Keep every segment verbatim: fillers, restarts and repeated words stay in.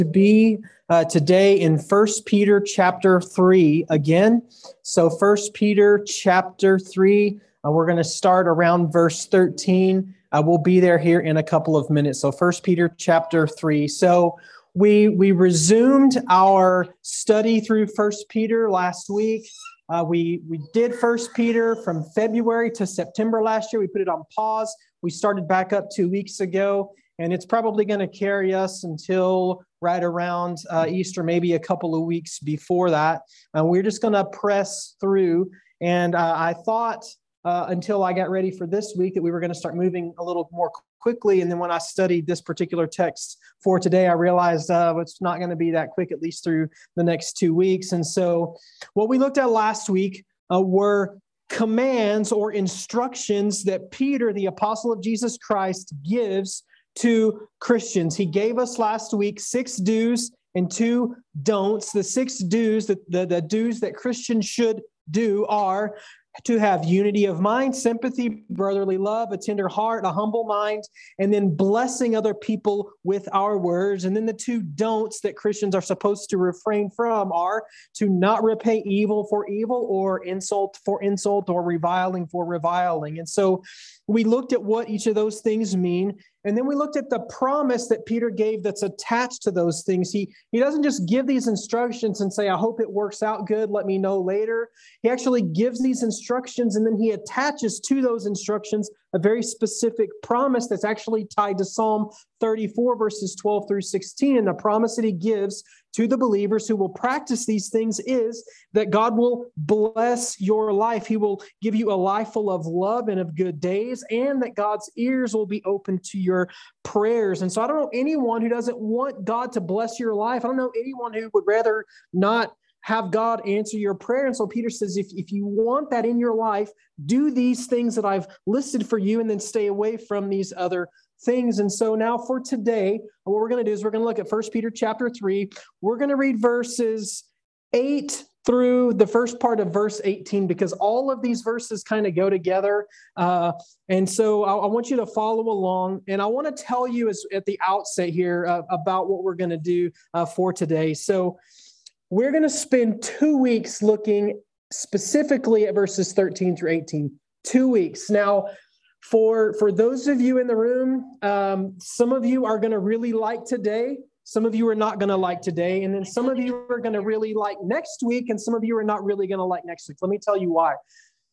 to be uh, today in First Peter chapter three again. So First Peter chapter three, uh, we're going to start around verse thirteen. Uh, we'll be there here in a couple of minutes. So First Peter chapter three. So we we resumed our study through First Peter last week. Uh, we we did First Peter from February to September last year. We put it on pause. We started back up two weeks ago, and it's probably going to carry us until right around uh, Easter, maybe a couple of weeks before that. Uh, we're just going to press through. And uh, I thought uh, until I got ready for this week that we were going to start moving a little more quickly. And then when I studied this particular text for today, I realized uh, it's not going to be that quick, at least through the next two weeks. And so what we looked at last week uh, were commands or instructions that Peter, the apostle of Jesus Christ, gives to Christians. He gave us last week six do's and two don'ts. The six do's, the, the, the do's that Christians should do are to have unity of mind, sympathy, brotherly love, a tender heart, a humble mind, and then blessing other people with our words. And then the two don'ts that Christians are supposed to refrain from are to not repay evil for evil or insult for insult or reviling for reviling. And so we looked at what each of those things mean. And then we looked at the promise that Peter gave that's attached to those things. He, he doesn't just give these instructions and say, I hope it works out good, let me know later. He actually gives these instructions, and then he attaches to those instructions a very specific promise that's actually tied to Psalm thirty-four, verses twelve through sixteen. And the promise that he gives to the believers who will practice these things is that God will bless your life. He will give you a life full of love and of good days, and that God's ears will be open to your prayers. And so I don't know anyone who doesn't want God to bless your life. I don't know anyone who would rather not have God answer your prayer. And so Peter says, if, if you want that in your life, do these things that I've listed for you, and then stay away from these other things. And so now for today, what we're going to do is we're going to look at First Peter chapter three. We're going to read verses eight through the first part of verse eighteen, because all of these verses kind of go together. Uh, and so I, I want you to follow along. And I want to tell you as, at the outset here uh, about what we're going to do uh, for today. So we're going to spend two weeks looking specifically at verses thirteen through eighteen. Two weeks. Now, For, for those of you in the room, um, some of you are going to really like today. Some of you are not going to like today. And then some of you are going to really like next week. And some of you are not really going to like next week. Let me tell you why.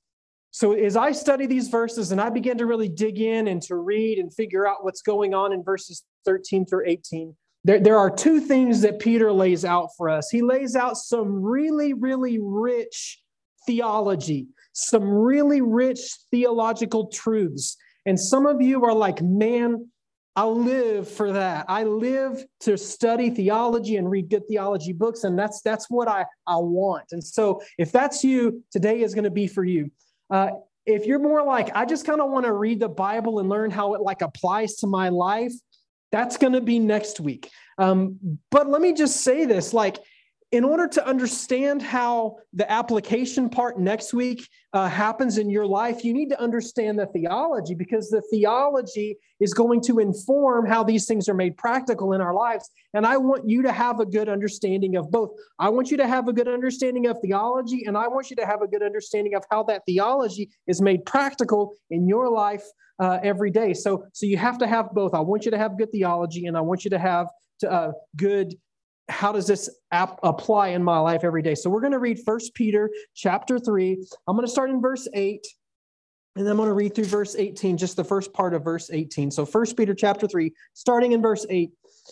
So as I study these verses and I begin to really dig in and to read and figure out what's going on in verses thirteen through eighteen, there, there are two things that Peter lays out for us. He lays out some really, really rich theology, some really rich theological truths. And some of you are like, man, I live for that. I live to study theology and read good theology books. And that's that's what I, I want. And so if that's you, today is going to be for you. Uh, if you're more like, I just kind of want to read the Bible and learn how it like applies to my life, that's going to be next week. Um, but let me just say this, like, in order to understand how the application part next week uh, happens in your life, you need to understand the theology, because the theology is going to inform how these things are made practical in our lives. And I want you to have a good understanding of both. I want you to have a good understanding of theology, and I want you to have a good understanding of how that theology is made practical in your life uh, every day. So, so you have to have both. I want you to have good theology, and I want you to have to, uh, good how does this app apply in my life every day? So we're going to read First Peter chapter three. I'm going to start in verse eight, and then I'm going to read through verse eighteen, just the first part of verse eighteen. So First Peter chapter three, starting in verse eight,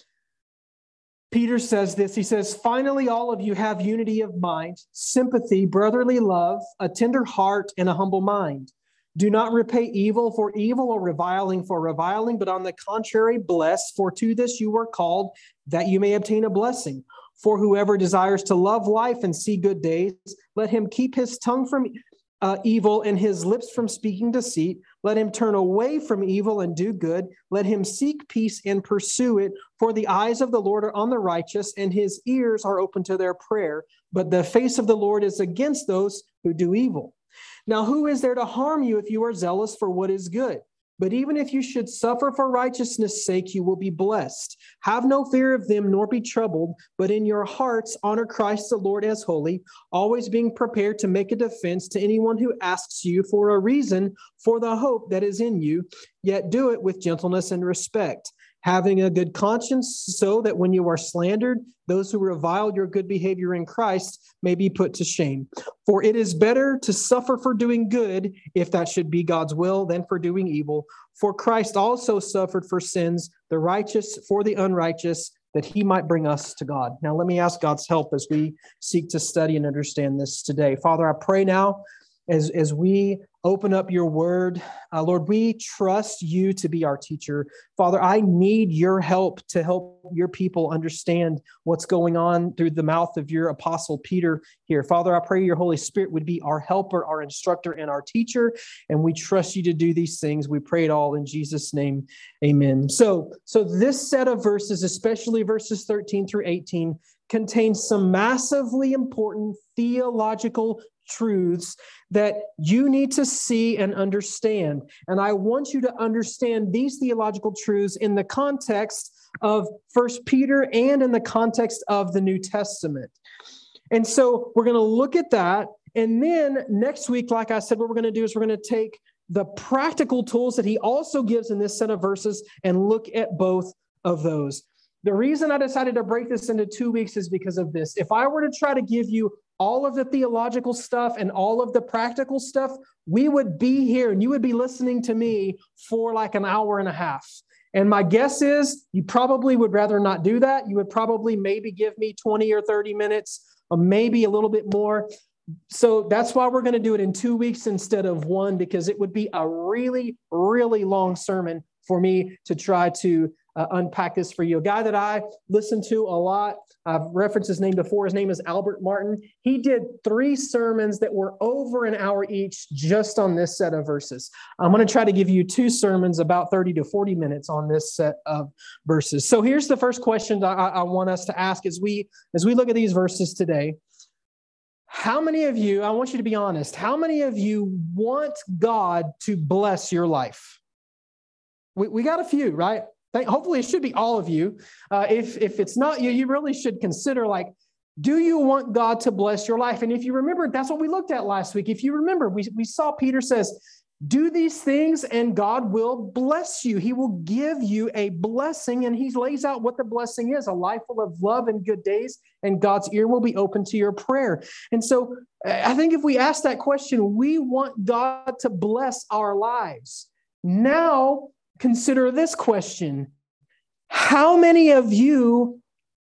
Peter says this. He says, finally, all of you have unity of mind, sympathy, brotherly love, a tender heart, and a humble mind. Do not repay evil for evil or reviling for reviling, but on the contrary, bless, for to this you were called, that you may obtain a blessing. For whoever desires to love life and see good days, let him keep his tongue from uh, evil and his lips from speaking deceit. Let him turn away from evil and do good. Let him seek peace and pursue it. For the eyes of the Lord are on the righteous, and his ears are open to their prayer. But the face of the Lord is against those who do evil. Now, who is there to harm you if you are zealous for what is good? But even if you should suffer for righteousness' sake, you will be blessed. Have no fear of them, nor be troubled, but in your hearts honor Christ the Lord as holy, always being prepared to make a defense to anyone who asks you for a reason for the hope that is in you, yet do it with gentleness and respect, having a good conscience, so that when you are slandered, those who revile your good behavior in Christ may be put to shame. For it is better to suffer for doing good, if that should be God's will, than for doing evil. For Christ also suffered for sins, the righteous for the unrighteous, that he might bring us to God. Now, let me ask God's help as we seek to study and understand this today. Father, I pray now as, as we open up your word, uh, Lord, we trust you to be our teacher. Father, I need your help to help your people understand what's going on through the mouth of your apostle Peter here. Father, I pray your Holy Spirit would be our helper, our instructor, and our teacher, and we trust you to do these things. We pray it all in Jesus' name, amen. So, so this set of verses, especially verses thirteen through eighteen, contains some massively important theological truths that you need to see and understand. And I want you to understand these theological truths in the context of First Peter and in the context of the New Testament. And so we're going to look at that. And then next week, like I said, what we're going to do is we're going to take the practical tools that he also gives in this set of verses and look at both of those. The reason I decided to break this into two weeks is because of this. If I were to try to give you all of the theological stuff and all of the practical stuff, we would be here and you would be listening to me for like an hour and a half. And my guess is you probably would rather not do that. You would probably maybe give me twenty or thirty minutes, or maybe a little bit more. So that's why we're going to do it in two weeks instead of one, because it would be a really, really long sermon for me to try to uh, unpack this for you. A guy that I listen to a lot, I've referenced his name before. His name is Albert Martin. He did three sermons that were over an hour each just on this set of verses. I'm going to try to give you two sermons about thirty to forty minutes on this set of verses. So here's the first question I, I want us to ask as we, as we look at these verses today. How many of you, I want you to be honest, how many of you want God to bless your life? We, we got a few, right? Hopefully it should be all of you. Uh, if, if it's not you, you really should consider, like, do you want God to bless your life? And if you remember, that's what we looked at last week. If you remember, we, we saw Peter says, do these things and God will bless you. He will give you a blessing, and he lays out what the blessing is, a life full of love and good days, and God's ear will be open to your prayer. And so I think if we ask that question, we want God to bless our lives. Now, consider this question. How many of you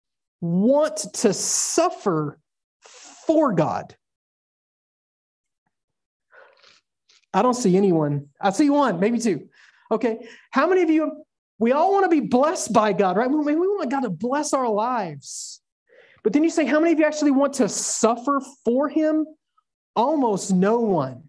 want to suffer for God? I don't see anyone. I see one, maybe two. Okay. How many of you, we all want to be blessed by God, right? We, we want God to bless our lives. But then you say, how many of you actually want to suffer for him? Almost no one.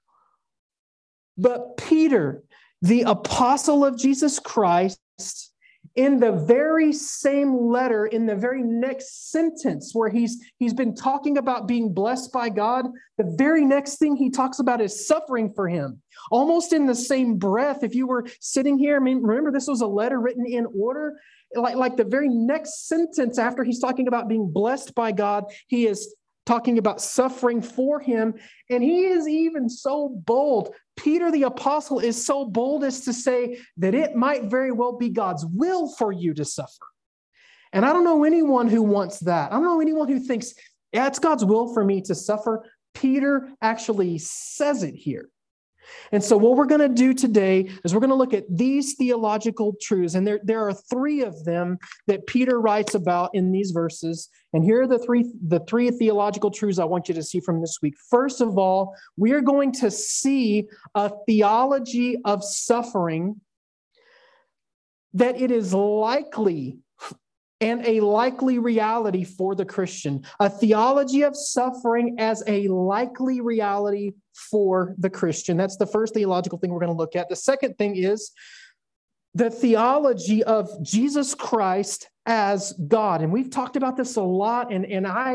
But Peter, the apostle of Jesus Christ, in the very same letter, in the very next sentence where he's, he's been talking about being blessed by God, the very next thing he talks about is suffering for him. Almost in the same breath, if you were sitting here, I mean, remember this was a letter written in order. Like, like the very next sentence after he's talking about being blessed by God, he is talking about suffering for him. And he is even so bold. Peter the apostle is so bold as to say that it might very well be God's will for you to suffer. And I don't know anyone who wants that. I don't know anyone who thinks, yeah, it's God's will for me to suffer. Peter actually says it here. And so what we're going to do today is we're going to look at these theological truths. And there, there are three of them that Peter writes about in these verses. And here are the three, the three theological truths I want you to see from this week. First of all, we are going to see a theology of suffering, that it is likely and a likely reality for the Christian. A theology of suffering as a likely reality for the Christian. That's the first theological thing we're going to look at. The second thing is the theology of Jesus Christ as God. And we've talked about this a lot, and, and I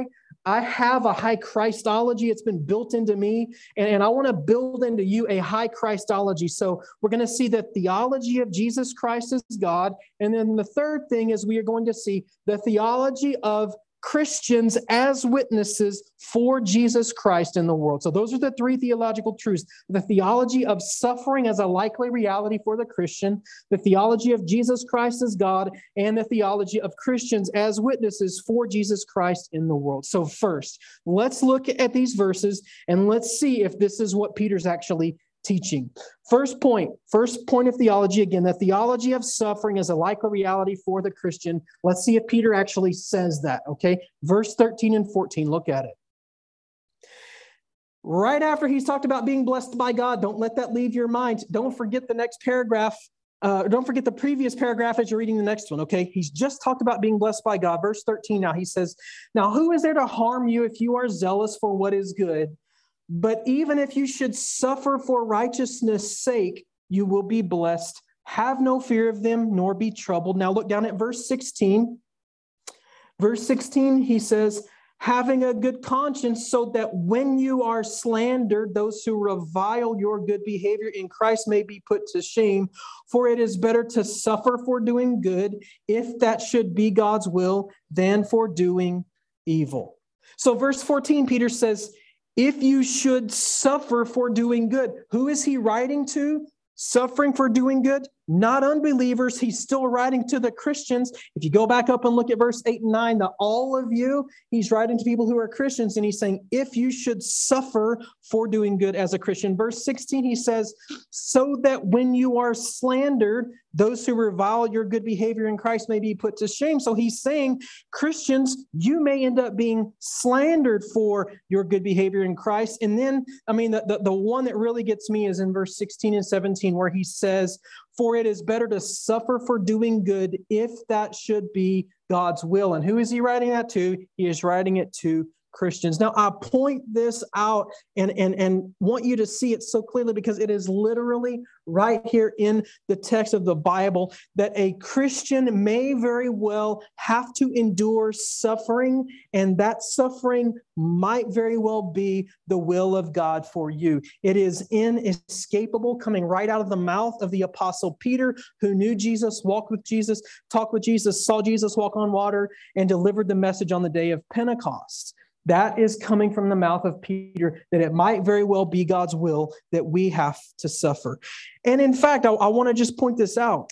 I have a high Christology. It's been built into me, and, and I want to build into you a high Christology. So we're going to see the theology of Jesus Christ as God. And then the third thing is we are going to see the theology of Christians as witnesses for Jesus Christ in the world. So those are the three theological truths. The theology of suffering as a likely reality for the Christian, the theology of Jesus Christ as God, and the theology of Christians as witnesses for Jesus Christ in the world. So first, let's look at these verses and let's see if this is what Peter's actually teaching. First point, first point of theology, again, the theology of suffering is a likely reality for the Christian. Let's see if Peter actually says that, okay? Verse thirteen and fourteen, look at it. Right after he's talked about being blessed by God, don't let that leave your mind. Don't forget the next paragraph. Uh, don't forget the previous paragraph as you're reading the next one, okay? He's just talked about being blessed by God. Verse thirteen now, he says, now who is there to harm you if you are zealous for what is good? But even if you should suffer for righteousness' sake, you will be blessed. Have no fear of them, nor be troubled. Now look down at verse sixteen. Verse sixteen, he says, having a good conscience, so that when you are slandered, those who revile your good behavior in Christ may be put to shame. For it is better to suffer for doing good, if that should be God's will, than for doing evil. So verse fourteen, Peter says, if you should suffer for doing good. Who is he writing to? Suffering for doing good? Not unbelievers. He's still writing to the Christians. If you go back up and look at verse eight and nine, the all of you, he's writing to people who are Christians, and he's saying, if you should suffer for doing good as a Christian. Verse sixteen, he says, so that when you are slandered, those who revile your good behavior in Christ may be put to shame. So he's saying, Christians, you may end up being slandered for your good behavior in Christ. And then, I mean, the, the, the one that really gets me is in verse sixteen and seventeen, where he says, for it is better to suffer for doing good, if that should be God's will. And who is he writing that to? He is writing it to Christians. Now, I point this out and, and, and want you to see it so clearly because it is literally right here in the text of the Bible that a Christian may very well have to endure suffering, and that suffering might very well be the will of God for you. It is inescapable, coming right out of the mouth of the Apostle Peter, who knew Jesus, walked with Jesus, talked with Jesus, saw Jesus walk on water, and delivered the message on the day of Pentecost. That is coming from the mouth of Peter, that it might very well be God's will that we have to suffer. And in fact, I, I want to just point this out.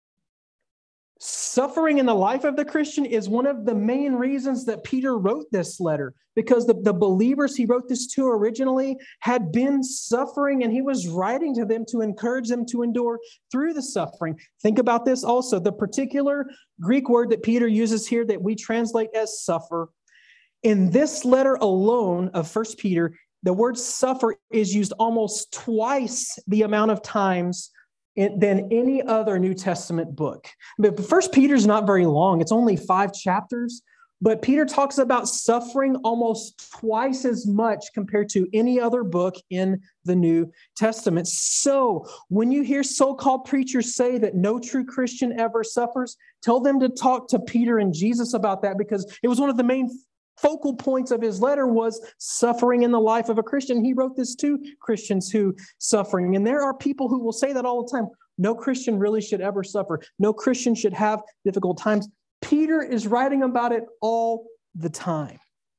Suffering in the life of the Christian is one of the main reasons that Peter wrote this letter, because the, the believers he wrote this to originally had been suffering, and he was writing to them to encourage them to endure through the suffering. Think about this also. The particular Greek word that Peter uses here that we translate as suffer, in this letter alone of First Peter, the word suffer is used almost twice the amount of times in, than any other New Testament book. But First Peter's not very long. It's only five chapters. But Peter talks about suffering almost twice as much compared to any other book in the New Testament. So when you hear so-called preachers say that no true Christian ever suffers, tell them to talk to Peter and Jesus about that, because it was one of the main focal points of his letter was suffering in the life of a Christian. He wrote this to Christians who suffering. And there are people who will say that all the time. No Christian really should ever suffer. No Christian should have difficult times. Peter is writing about it all the time.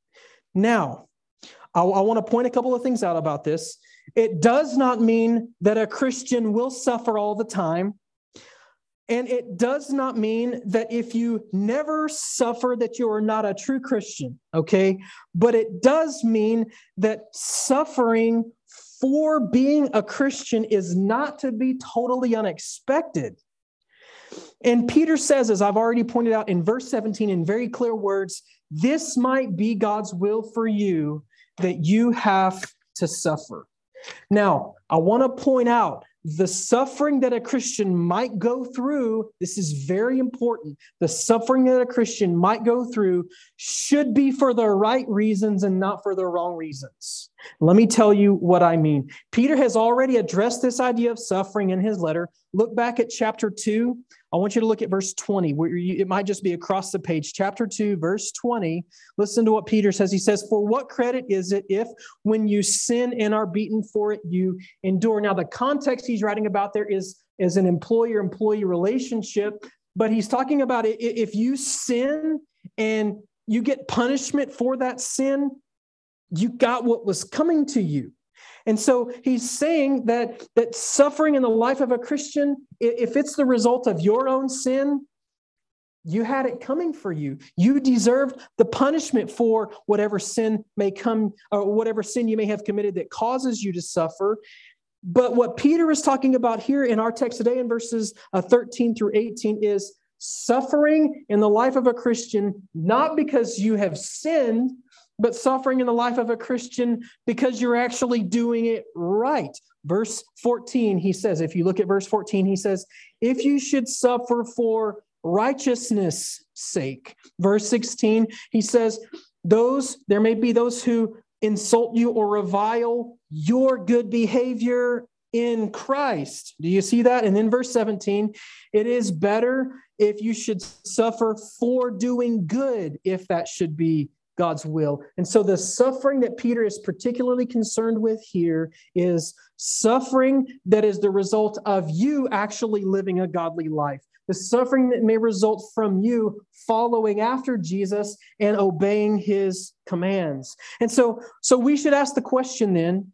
Now, I, I want to point a couple of things out about this. It does not mean that a Christian will suffer all the time. And it does not mean that if you never suffer that you are not a true Christian, okay? But it does mean that suffering for being a Christian is not to be totally unexpected. And Peter says, as I've already pointed out in verse seventeen in very clear words, this might be God's will for you, that you have to suffer. Now, I want to point out the suffering that a Christian might go through. This is very important. The suffering that a Christian might go through should be for the right reasons and not for the wrong reasons. Let me tell you what I mean. Peter has already addressed this idea of suffering in his letter. Look back at chapter two. I want you to look at verse twenty, where you, it might just be across the page. Chapter two, verse twenty. Listen to what Peter says. He says, "For what credit is it if when you sin and are beaten for it, you endure?" Now, the context he's writing about there is, is an employer-employee relationship, but he's talking about it. If you sin and you get punishment for that sin, you got what was coming to you. And so he's saying that, that suffering in the life of a Christian, if it's the result of your own sin, you had it coming for you. You deserved the punishment for whatever sin may come, or whatever sin you may have committed that causes you to suffer. But what Peter is talking about here in our text today in verses thirteen through eighteen is suffering in the life of a Christian, not because you have sinned, but suffering in the life of a Christian because you're actually doing it right. Verse fourteen, he says, if you look at verse fourteen, he says, "If you should suffer for righteousness' sake." Verse sixteen, he says, "Those, there may be those who insult you or revile your good behavior in Christ." Do you see that? And then verse seventeen, "It is better if you should suffer for doing good, if that should be God's will." And so the suffering that Peter is particularly concerned with here is suffering that is the result of you actually living a godly life. The suffering that may result from you following after Jesus and obeying his commands. And so, so we should ask the question then,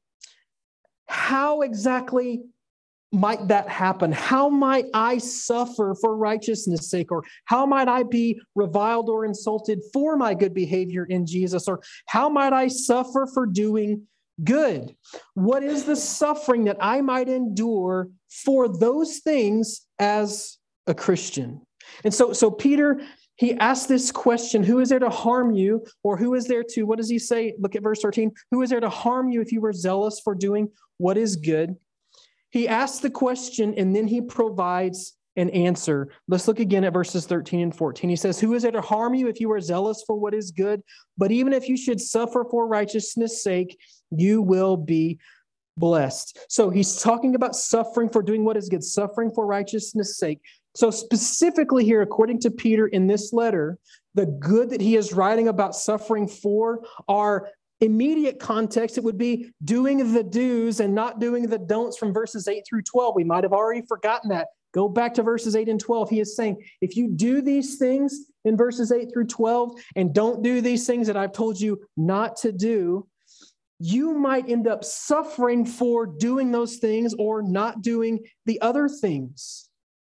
how exactly might that happen? How might I suffer for righteousness' sake? Or how might I be reviled or insulted for my good behavior in Jesus? Or how might I suffer for doing good? What is the suffering that I might endure for those things as a Christian? And so, so Peter, he asked this question, who is there to harm you? Or who is there to, what does he say? Look at verse thirteen. Who is there to harm you if you were zealous for doing what is good? He asks the question and then he provides an answer. Let's look again at verses thirteen and fourteen. He says, "Who is there to harm you if you are zealous for what is good? But even if you should suffer for righteousness' sake, you will be blessed." So he's talking about suffering for doing what is good, suffering for righteousness' sake. So specifically here, according to Peter in this letter, the good that he is writing about suffering for are immediate context. It would be doing the do's and not doing the don'ts from verses eight through twelve. We might have already forgotten that. Go back to verses eight and twelve. He is saying, if you do these things in verses eight through twelve and don't do these things that I've told you not to do, you might end up suffering for doing those things or not doing the other things.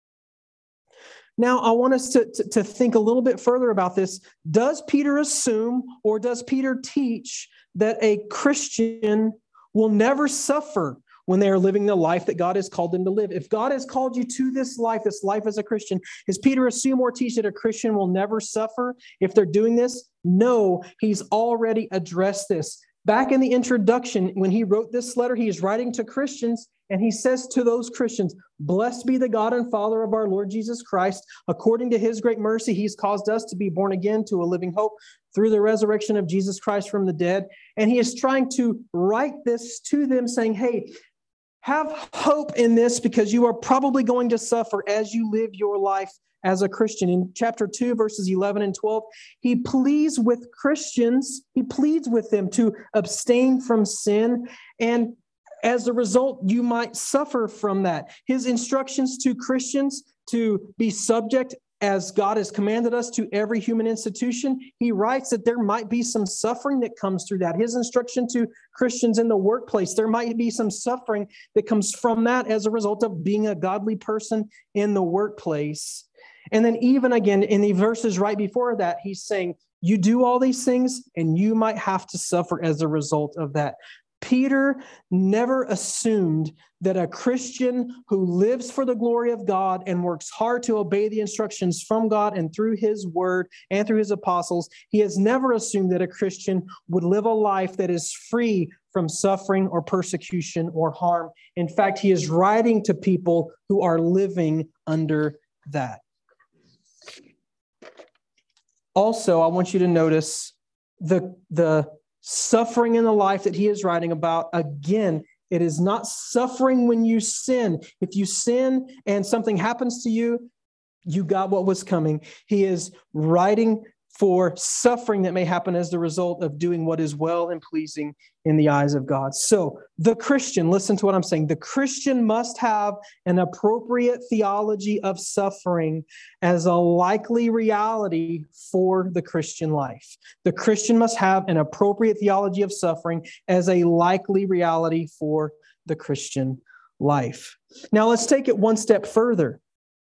Now, I want us to, to, to think a little bit further about this. Does Peter assume or does Peter teach that a Christian will never suffer when they are living the life that God has called them to live? If God has called you to this life, this life as a Christian, does Peter assume or teach that a Christian will never suffer if they're doing this? No, he's already addressed this. Back in the introduction, when he wrote this letter, he is writing to Christians, and he says to those Christians, "Blessed be the God and Father of our Lord Jesus Christ. According to his great mercy, he's caused us to be born again to a living hope through the resurrection of Jesus Christ from the dead." And he is trying to write this to them saying, hey, have hope in this because you are probably going to suffer as you live your life as a Christian. In chapter two, verses eleven and twelve, he pleads with Christians, he pleads with them to abstain from sin, and as a result, you might suffer from that. His instructions to Christians to be subject as God has commanded us to every human institution, he writes that there might be some suffering that comes through that. His instruction to Christians in the workplace, there might be some suffering that comes from that as a result of being a godly person in the workplace. And then even again, in the verses right before that, he's saying, you do all these things and you might have to suffer as a result of that. Peter never assumed that a Christian who lives for the glory of God and works hard to obey the instructions from God and through his word and through his apostles, he has never assumed that a Christian would live a life that is free from suffering or persecution or harm. In fact, he is writing to people who are living under that. Also, I want you to notice the, the suffering in the life that he is writing about. Again, it is not suffering when you sin. If you sin and something happens to you, You got what was coming. He is writing for suffering that may happen as the result of doing what is well and pleasing in the eyes of God. So the Christian, listen to what I'm saying. The Christian must have an appropriate theology of suffering as a likely reality for the Christian life. The Christian must have an appropriate theology of suffering as a likely reality for the Christian life. Now let's take it one step further.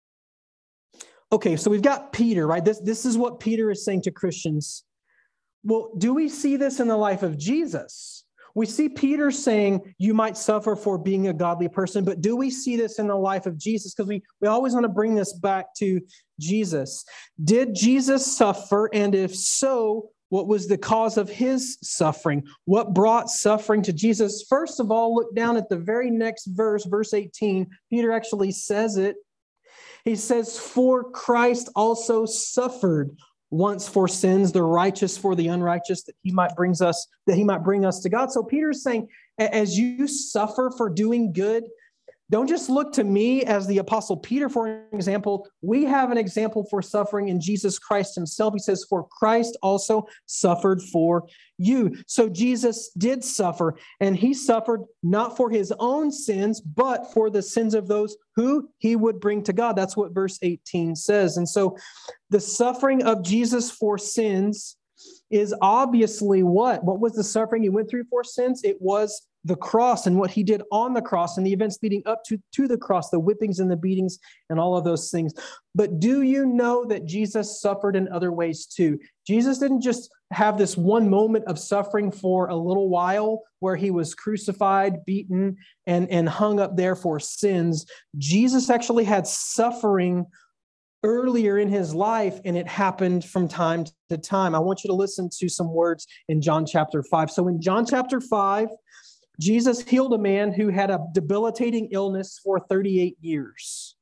Okay, so we've got Peter, right? This, this is what Peter is saying to Christians. Well, do we see this in the life of Jesus? We see Peter saying you might suffer for being a godly person, but do we see this in the life of Jesus? Because we, we always want to bring this back to Jesus. Did Jesus suffer? And if so, what was the cause of his suffering? What brought suffering to Jesus? First of all, look down at the very next verse, verse eighteen. Peter actually says it. He says, for Christ also suffered once for sins, the righteous for the unrighteous, that he might brings us, that he might bring us to God. So Peter's saying, as you suffer for doing good, don't just look to me as the Apostle Peter, for an example. We have an example for suffering in Jesus Christ himself. He says, for Christ also suffered for you. So Jesus did suffer, and he suffered not for his own sins, but for the sins of those who he would bring to God. That's what verse eighteen says. And so the suffering of Jesus for sins is obviously what? What was the suffering he went through for sins? It was the cross and what he did on the cross and the events leading up to, to the cross, the whippings and the beatings and all of those things. But do you know that Jesus suffered in other ways too? Jesus didn't just have this one moment of suffering for a little while where he was crucified, beaten, and, and hung up there for sins. Jesus actually had suffering earlier in his life, and it happened from time to time. I want you to listen to some words in John chapter five. So in John chapter five, Jesus healed a man who had a debilitating illness for thirty-eight years.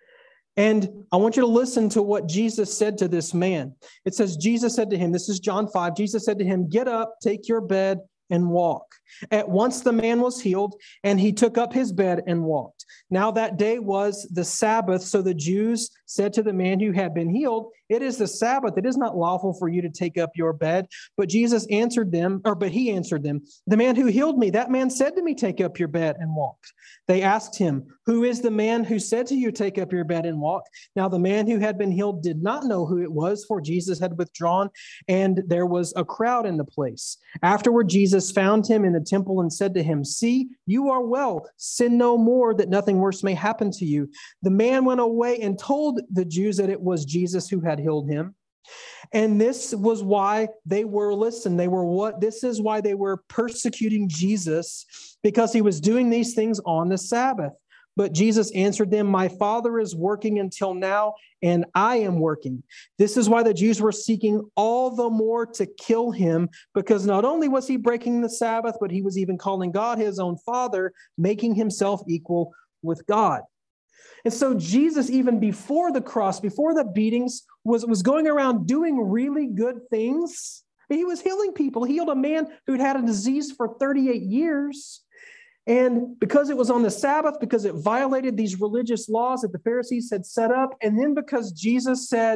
And I want you to listen to what Jesus said to this man. It says, Jesus said to him, this is John five, Jesus said to him, get up, take your bed, and walk. At once the man was healed, and he took up his bed and walked. Now that day was the Sabbath, so the Jews said to the man who had been healed, it is the Sabbath. It is not lawful for you to take up your bed. But Jesus answered them, or but he answered them, the man who healed me, that man said to me, take up your bed and walk. They asked him, who is the man who said to you, take up your bed and walk? Now the man who had been healed did not know who it was, for Jesus had withdrawn, and there was a crowd in the place. Afterward, Jesus found him in the temple and said to him, see, you are well. Sin no more, that nothing worse may happen to you. The man went away and told the Jews that it was Jesus who had healed him. And this was why they were, listen, they were what? This is why they were persecuting Jesus, because he was doing these things on the Sabbath. But Jesus answered them, my Father is working until now, and I am working. This is why the Jews were seeking all the more to kill him, because not only was he breaking the Sabbath, but he was even calling God his own Father, making himself equal with God. And so Jesus, even before the cross, before the beatings, was, was going around doing really good things. He was healing people. He healed a man who'd had a disease for thirty-eight years. And because it was on the Sabbath, because it violated these religious laws that the Pharisees had set up, and then because Jesus said,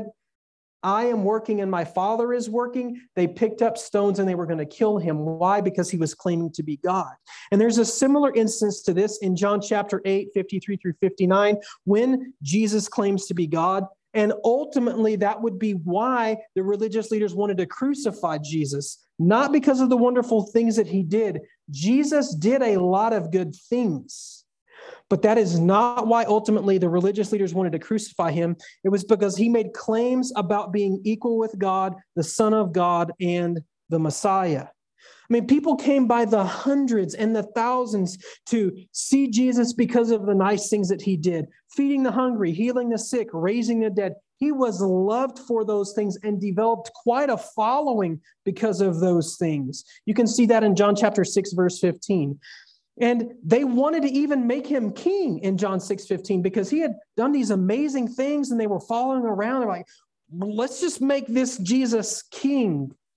I am working and my Father is working, they picked up stones and they were going to kill him. Why? Because he was claiming to be God. And there's a similar instance to this in John chapter eight, fifty-three through fifty-nine, when Jesus claims to be God. And ultimately, that would be why the religious leaders wanted to crucify Jesus, not because of the wonderful things that he did. Jesus did a lot of good things, but that is not why ultimately the religious leaders wanted to crucify him. It was because he made claims about being equal with God, the Son of God, and the Messiah. I mean, people came by the hundreds and the thousands to see Jesus because of the nice things that he did, feeding the hungry, healing the sick, raising the dead. He was loved for those things and developed quite a following because of those things. You can see that in John chapter six, verse fifteen. And they wanted to even make him king in John six fifteen because he had done these amazing things and they were following around. They're like, let's just make this Jesus king.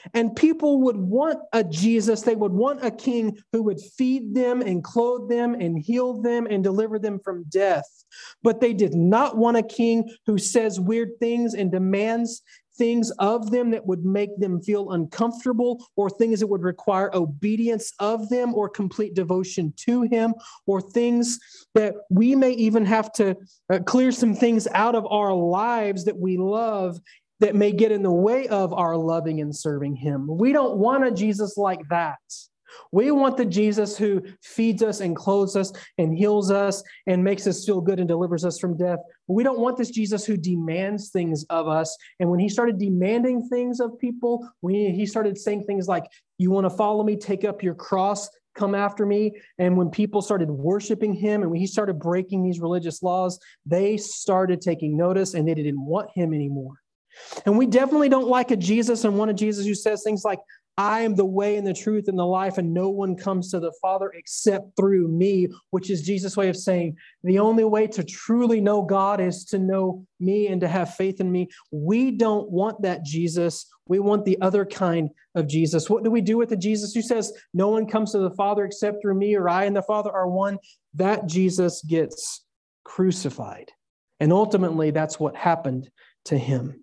And people would want a Jesus, they would want a king who would feed them and clothe them and heal them and deliver them from death. But they did not want a king who says weird things and demands things of them that would make them feel uncomfortable, or things that would require obedience of them or complete devotion to him, or things that we may even have to uh, clear some things out of our lives that we love that may get in the way of our loving and serving him. We don't want a Jesus like that. We want the Jesus who feeds us and clothes us and heals us and makes us feel good and delivers us from death. We don't want this Jesus who demands things of us. And when he started demanding things of people, when he started saying things like, you want to follow me, take up your cross, come after me. And when people started worshiping him and when he started breaking these religious laws, they started taking notice and they didn't want him anymore. And we definitely don't like a Jesus and want a Jesus who says things like, I am the way and the truth and the life, and no one comes to the Father except through me, which is Jesus' way of saying the only way to truly know God is to know me and to have faith in me. We don't want that Jesus. We want the other kind of Jesus. What do we do with the Jesus who says no one comes to the Father except through me, or I and the Father are one? That Jesus gets crucified. And ultimately, that's what happened to him.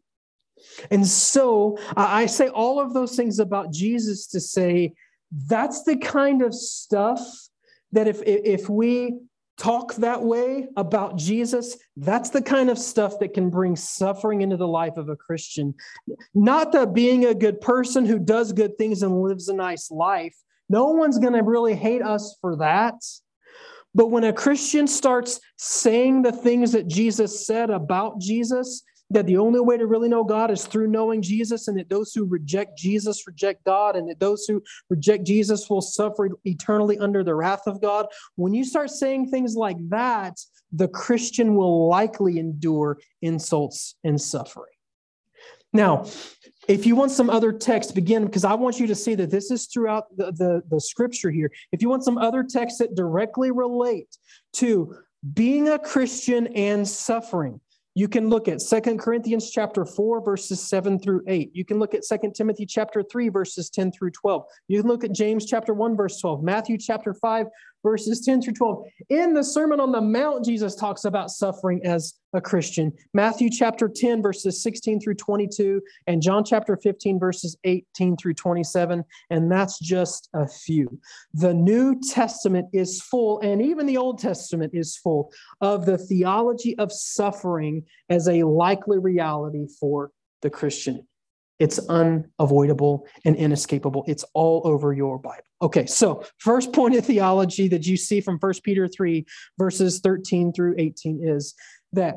And so I say all of those things about Jesus to say that's the kind of stuff that if, if we talk that way about Jesus, that's the kind of stuff that can bring suffering into the life of a Christian. Not that being a good person who does good things and lives a nice life. No one's going to really hate us for that. But when a Christian starts saying the things that Jesus said about Jesus, that the only way to really know God is through knowing Jesus, and that those who reject Jesus reject God, and that those who reject Jesus will suffer eternally under the wrath of God. When you start saying things like that, the Christian will likely endure insults and suffering. Now, if you want some other text, begin, because I want you to see that this is throughout the, the, the scripture here. If you want some other texts that directly relate to being a Christian and suffering, you can look at Second Corinthians chapter four, verses seven through eight. You can look at Second Timothy chapter three, verses ten through twelve. You can look at James chapter one, verse twelve, Matthew chapter five, verses ten through twelve. In the Sermon on the Mount, Jesus talks about suffering as a Christian. Matthew chapter ten, verses sixteen through twenty-two, and John chapter fifteen, verses eighteen through twenty-seven. And that's just a few. The New Testament is full, and even the Old Testament is full, of the theology of suffering as a likely reality for the Christian. It's unavoidable and inescapable. It's all over your Bible. Okay, so first point of theology that you see from First Peter three, verses thirteen through eighteen is that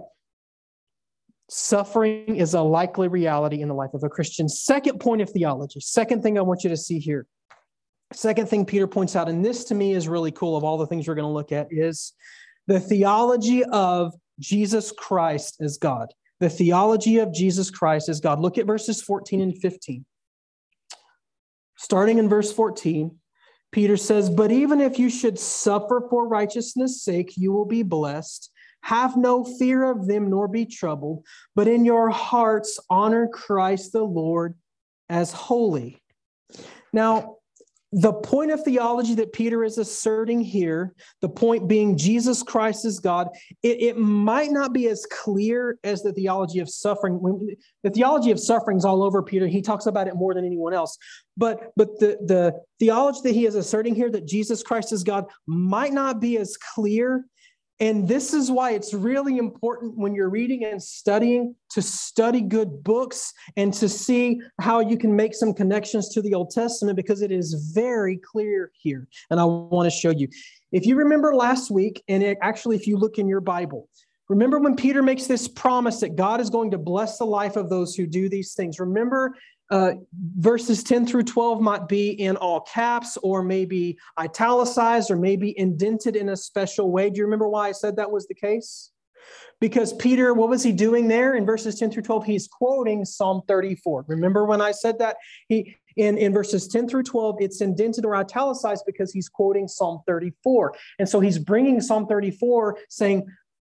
suffering is a likely reality in the life of a Christian. Second point of theology, second thing I want you to see here, second thing Peter points out, and this to me is really cool of all the things we're going to look at, is the theology of Jesus Christ as God. The theology of Jesus Christ as God. Look at verses fourteen and fifteen. Starting in verse fourteen, Peter says, "But even if you should suffer for righteousness' sake, you will be blessed. Have no fear of them, nor be troubled, but in your hearts honor Christ the Lord as holy." Now, the point of theology that Peter is asserting here, the point being Jesus Christ is God, it, it might not be as clear as the theology of suffering. When, the theology of suffering is all over Peter. He talks about it more than anyone else. But, but the, the theology that he is asserting here, that Jesus Christ is God, might not be as clear. And this is why it's really important when you're reading and studying to study good books and to see how you can make some connections to the Old Testament, because it is very clear here. And I want to show you. If you remember last week, and it, actually if you look in your Bible, remember when Peter makes this promise that God is going to bless the life of those who do these things. Remember, Uh, verses ten through twelve might be in all caps, or maybe italicized, or maybe indented in a special way. Do you remember why I said that was the case? Because Peter, what was he doing there in verses ten through twelve? He's quoting Psalm thirty-four. Remember when I said that? He in, in verses ten through twelve, it's indented or italicized because he's quoting Psalm thirty-four. And so he's bringing Psalm thirty-four saying,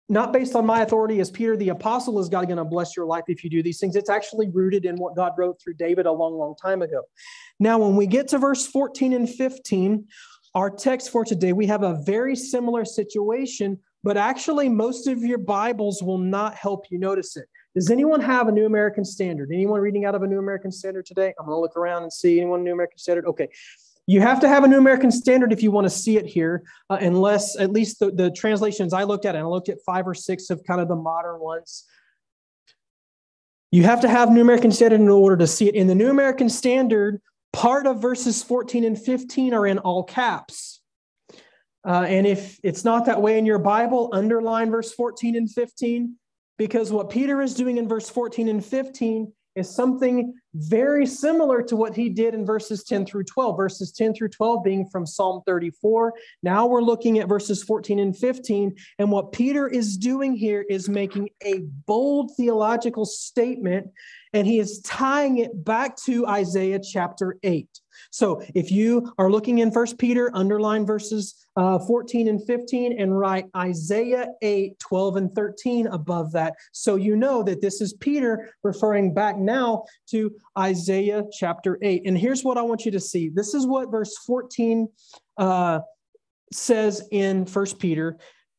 not based on my authority as Peter the apostle is God going to bless your life if you do these things. It's actually rooted in what God wrote through David a long, long time ago. Now, when we get to verse fourteen and fifteen, our text for today, we have a very similar situation, but actually most of your Bibles will not help you notice it. Does anyone have a New American Standard? Anyone reading out of a New American Standard today? I'm going to look around and see anyone New American Standard. Okay. You have to have a New American Standard if you want to see it here, uh, unless at least the, the translations I looked at, and I looked at five or six of kind of the modern ones. You have to have New American Standard in order to see it. In the New American Standard, part of verses fourteen and fifteen are in all caps. Uh, and if it's not that way in your Bible, underline verse fourteen and fifteen, because what Peter is doing in verse fourteen and fifteen is something very similar to what he did in verses ten through twelve. Verses ten through twelve being from Psalm thirty-four. Now we're looking at verses fourteen and fifteen. And what Peter is doing here is making a bold theological statement, and he is tying it back to Isaiah chapter eight. So if you are looking in First Peter, underline verses uh, fourteen and fifteen and write Isaiah eight, twelve and thirteen above that. So you know that this is Peter referring back now to Isaiah chapter eight. And here's what I want you to see. This is what verse fourteen uh, says in First Peter.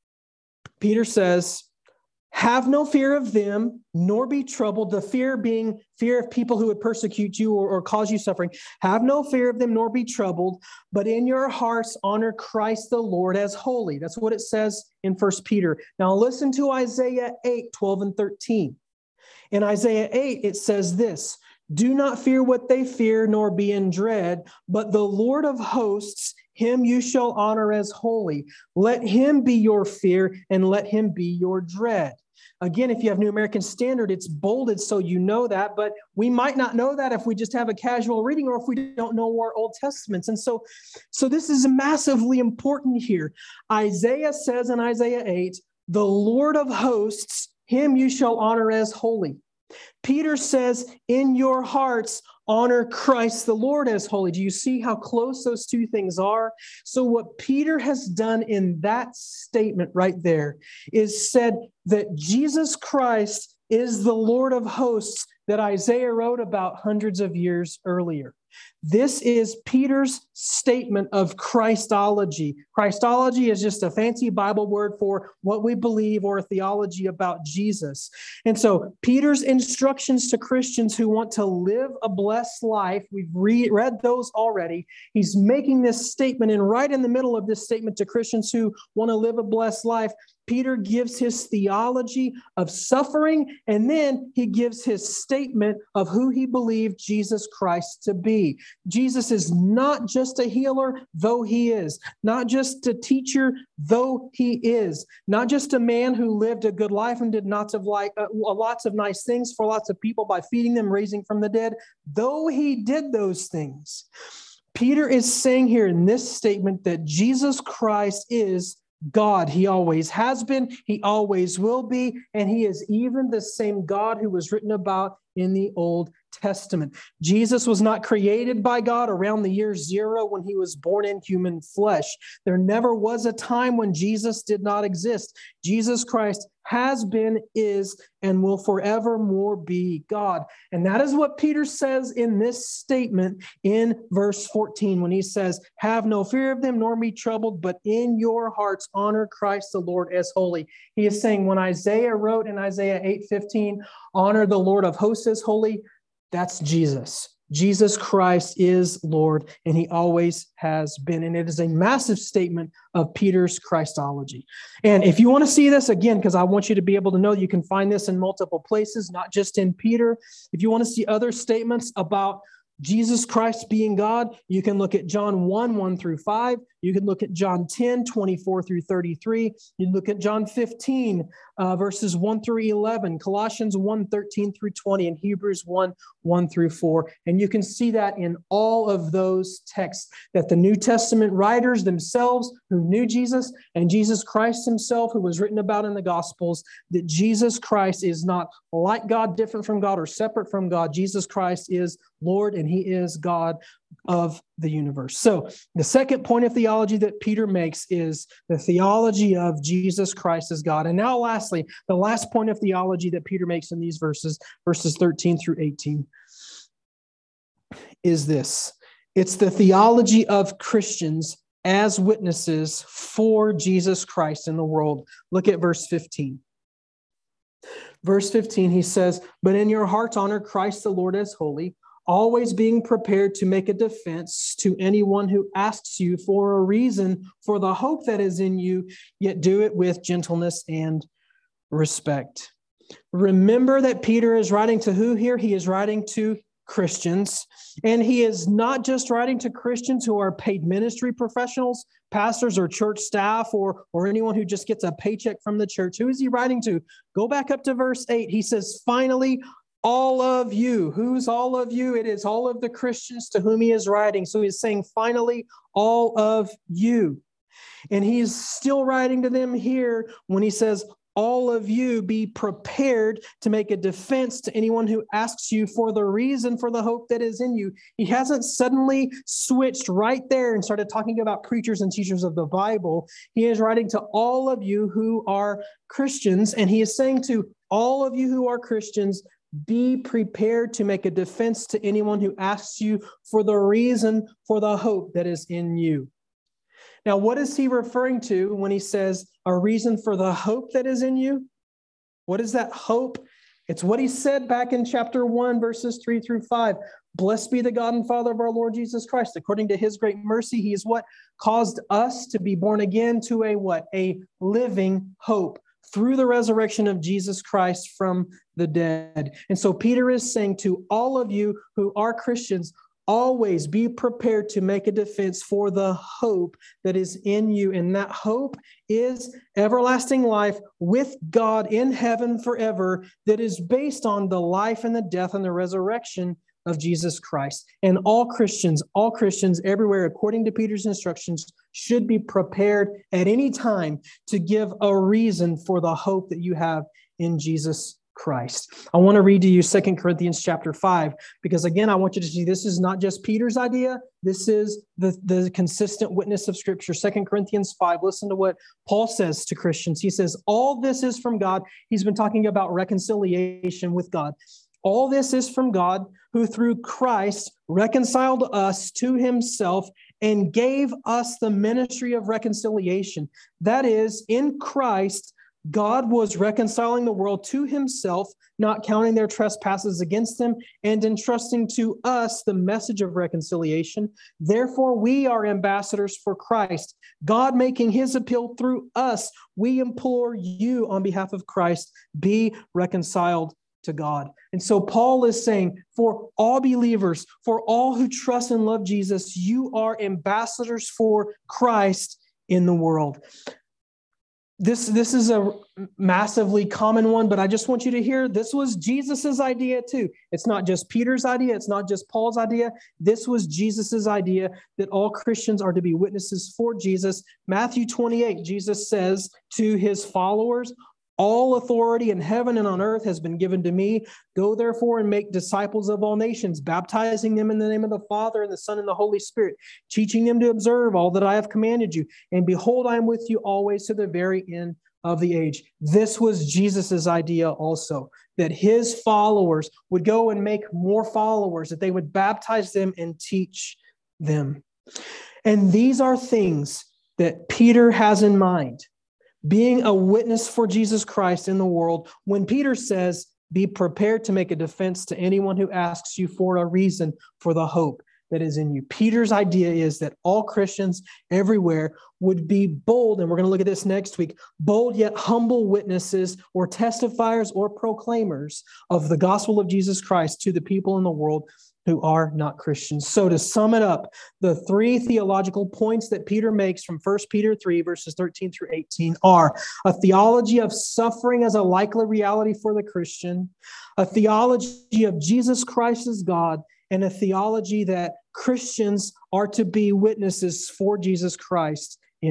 Peter says, "Have no fear of them, nor be troubled." The fear being fear of people who would persecute you or, or cause you suffering. "Have no fear of them, nor be troubled, but in your hearts honor Christ the Lord as holy." That's what it says in First Peter. Now listen to Isaiah eight, twelve and thirteen. In Isaiah eight, it says this: "Do not fear what they fear, nor be in dread, but the Lord of hosts, him you shall honor as holy. Let him be your fear, and let him be your dread." Again, if you have New American Standard, it's bolded so you know that, but we might not know that if we just have a casual reading or if we don't know our Old Testaments. And so, so this is massively important here. Isaiah says in Isaiah eight, "The Lord of hosts, him you shall honor as holy." Peter says, "In your hearts, honor Christ the Lord as holy." Do you see how close those two things are? So what Peter has done in that statement right there is said that Jesus Christ is the Lord of hosts that Isaiah wrote about hundreds of years earlier. This is Peter's statement of Christology. Christology is just a fancy Bible word for what we believe or theology about Jesus. And so Peter's instructions to Christians who want to live a blessed life, we've re- read those already. He's making this statement, and right in the middle of this statement to Christians who want to live a blessed life, Peter gives his theology of suffering, and then he gives his statement of who he believed Jesus Christ to be. Jesus is not just a healer, though he is. Not just a teacher, though he is. Not just a man who lived a good life and did lots of, like, uh, lots of nice things for lots of people by feeding them, raising from the dead, though he did those things. Peter is saying here in this statement that Jesus Christ is God. He always has been, he always will be, and he is even the same God who was written about in the Old Testament. Jesus was not created by God around the year zero when he was born in human flesh. There never was a time when Jesus did not exist. Jesus Christ has been, is, and will forevermore be God. And that is what Peter says in this statement in verse fourteen when he says, "Have no fear of them, nor be troubled, but in your hearts honor Christ the Lord as holy." He is saying when Isaiah wrote in Isaiah eight fifteen, "Honor the Lord of hosts as holy," that's Jesus. Jesus Christ is Lord, and he always has been. And it is a massive statement of Peter's Christology. And if you want to see this again, because I want you to be able to know you can find this in multiple places, not just in Peter. If you want to see other statements about Jesus Christ being God, you can look at John one, one through five. You can look at John ten, twenty-four through thirty-three. You can look at John fifteen, uh, verses one through eleven, Colossians one, thirteen through twenty, and Hebrews one, one through four. And you can see that in all of those texts, that the New Testament writers themselves who knew Jesus and Jesus Christ himself, who was written about in the Gospels, that Jesus Christ is not like God, different from God, or separate from God. Jesus Christ is Lord, and he is God of the universe. So the second point of theology theology that Peter makes is the theology of Jesus Christ as God. And now lastly, the last point of theology that Peter makes in these verses, verses thirteen through eighteen, is this. It's the theology of Christians as witnesses for Jesus Christ in the world. Look at verse fifteen. Verse fifteen, he says, "But in your hearts honor Christ the Lord as holy, always being prepared to make a defense to anyone who asks you for a reason for the hope that is in you, yet do it with gentleness and respect." Remember that Peter is writing to who here? He is writing to Christians. And he is not just writing to Christians who are paid ministry professionals, pastors or church staff, or, or anyone who just gets a paycheck from the church. Who is he writing to? Go back up to verse eight. He says, finally, all of you. Who's all of you? It is all of the Christians to whom he is writing. So he's saying, finally, all of you. And he's still writing to them here when he says, all of you be prepared to make a defense to anyone who asks you for the reason for the hope that is in you. He hasn't suddenly switched right there and started talking about preachers and teachers of the Bible. He is writing to all of you who are Christians, and he is saying to all of you who are Christians, be prepared to make a defense to anyone who asks you for the reason for the hope that is in you. Now, what is he referring to when he says a reason for the hope that is in you? What is that hope? It's what he said back in chapter one, verses three through five. Blessed be the God and Father of our Lord Jesus Christ. According to his great mercy, he is what caused us to be born again to a what? A living hope through the resurrection of Jesus Christ from the dead. And so Peter is saying to all of you who are Christians, always be prepared to make a defense for the hope that is in you. And that hope is everlasting life with God in heaven forever, that is based on the life and the death and the resurrection of Jesus Christ. And all Christians, all Christians everywhere, according to Peter's instructions, should be prepared at any time to give a reason for the hope that you have in Jesus Christ. I want to read to you Second Corinthians chapter five, because again, I want you to see this is not just Peter's idea. This is the, the consistent witness of Scripture. Second Corinthians five, listen to what Paul says to Christians. He says, all this is from God. He's been talking about reconciliation with God. All this is from God, who through Christ reconciled us to himself and gave us the ministry of reconciliation. That is, in Christ, God was reconciling the world to himself, not counting their trespasses against them, and entrusting to us the message of reconciliation. Therefore, we are ambassadors for Christ, God making his appeal through us. We implore you on behalf of Christ, be reconciled to God. And so Paul is saying, for all believers, for all who trust and love Jesus, you are ambassadors for Christ in the world. This, this is a massively common one, but I just want you to hear this was Jesus's idea too. It's not just Peter's idea. It's not just Paul's idea. This was Jesus's idea that all Christians are to be witnesses for Jesus. Matthew twenty-eight, Jesus says to his followers, all authority in heaven and on earth has been given to me. Go therefore and make disciples of all nations, baptizing them in the name of the Father and the Son and the Holy Spirit, teaching them to observe all that I have commanded you. And behold, I am with you always to the very end of the age. This was Jesus's idea also, that his followers would go and make more followers, that they would baptize them and teach them. And these are things that Peter has in mind. Being a witness for Jesus Christ in the world, when Peter says, be prepared to make a defense to anyone who asks you for a reason for the hope that is in you. Peter's idea is that all Christians everywhere would be bold, and we're going to look at this next week, bold yet humble witnesses or testifiers or proclaimers of the gospel of Jesus Christ to the people in the world who are not Christians. So to sum it up, the three theological points that Peter makes from First Peter three, verses thirteen through eighteen are a theology of suffering as a likely reality for the Christian, a theology of Jesus Christ as God, and a theology that Christians are to be witnesses for Jesus Christ in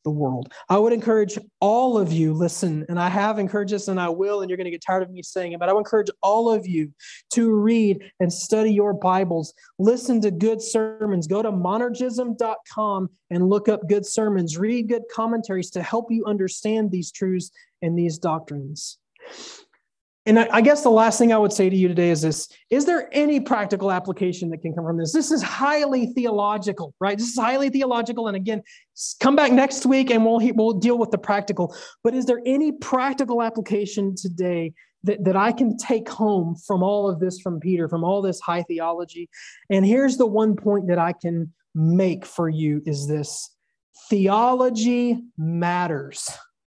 the world. I would encourage all of you, listen, and I have encouraged this and I will, and you're going to get tired of me saying it, but I would encourage all of you to read and study your Bibles. Listen to good sermons. Go to monergism dot com and look up good sermons. Read good commentaries to help you understand these truths and these doctrines. And I guess the last thing I would say to you today is this: is there any practical application that can come from this? This is highly theological, right? This is highly theological. And again, come back next week and we'll, we'll deal with the practical. But is there any practical application today that, that I can take home from all of this from Peter, from all this high theology? And here's the one point that I can make for you is this: theology matters.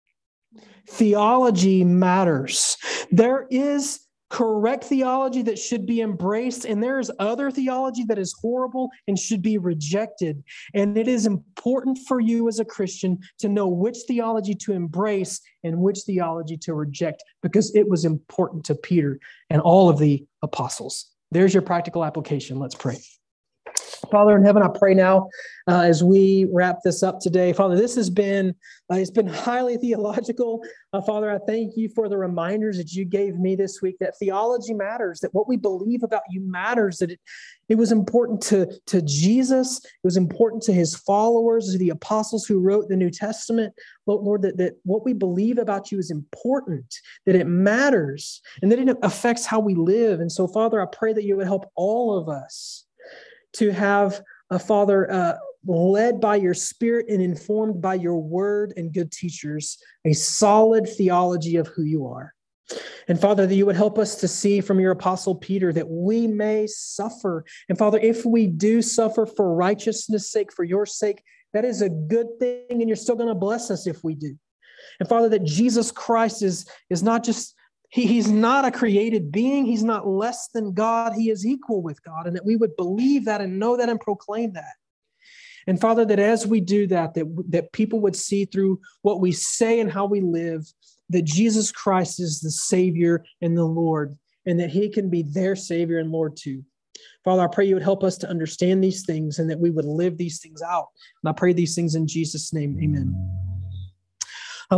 Theology matters. There is correct theology that should be embraced, and there is other theology that is horrible and should be rejected. And it is important for you as a Christian to know which theology to embrace and which theology to reject, because it was important to Peter and all of the apostles. There's your practical application. Let's pray. Father in heaven, I pray now uh, as we wrap this up today. Father, this has been, uh, it's been highly theological. Uh, Father, I thank you for the reminders that you gave me this week, that theology matters, that what we believe about you matters, that it, it was important to, to Jesus, it was important to his followers, to the apostles who wrote the New Testament. Lord, that, that what we believe about you is important, that it matters, and that it affects how we live. And so, Father, I pray that you would help all of us to have a Father uh, led by your Spirit and informed by your word and good teachers, a solid theology of who you are. And Father, that you would help us to see from your apostle Peter that we may suffer. And Father, if we do suffer for righteousness' sake, for your sake, that is a good thing, and you're still going to bless us if we do. And Father, that Jesus Christ is, is not just He, he's not a created being. He's not less than God. He is equal with God, and that we would believe that and know that and proclaim that. And Father, that as we do that, that, that people would see through what we say and how we live, that Jesus Christ is the Savior and the Lord, and that he can be their Savior and Lord too. Father, I pray you would help us to understand these things and that we would live these things out. And I pray these things in Jesus' name. Amen.